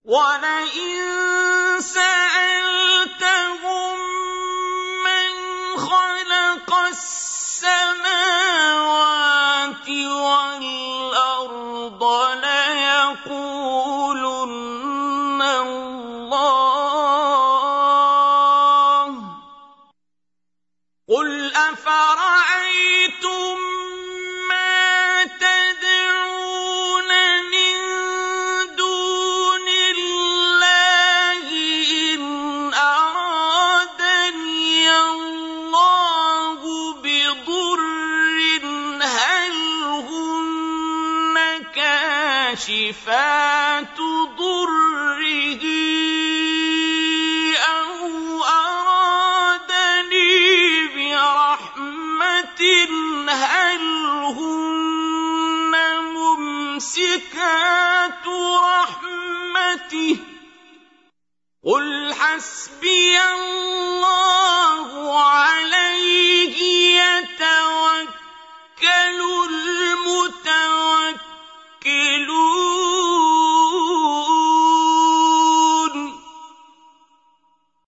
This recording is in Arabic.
وَلَئِن سَأَلْتَهُم مَّنْ خَلَقَ السَّمَاوَاتِ وَالْأَرْضَ لَيَقُولُنَّ اللَّهُ ۚ قُلْ أَفَرَأَيْتُم مَّا تَدْعُونَ مِن دُونِ اللَّهِ إِنْ أَرَادَنِيَ اللَّهُ بِضُرٍّ هَلْ هُنَّ كَاشِفَاتُ ضُرِّهِ أَوْ أَرَادَنِي بِرَحْمَةٍ هَلْ هُنَّ مُمْسِكَاتُ رَحْمَتِهِ ۚ قُلْ حَسْبِيَ اللَّهُ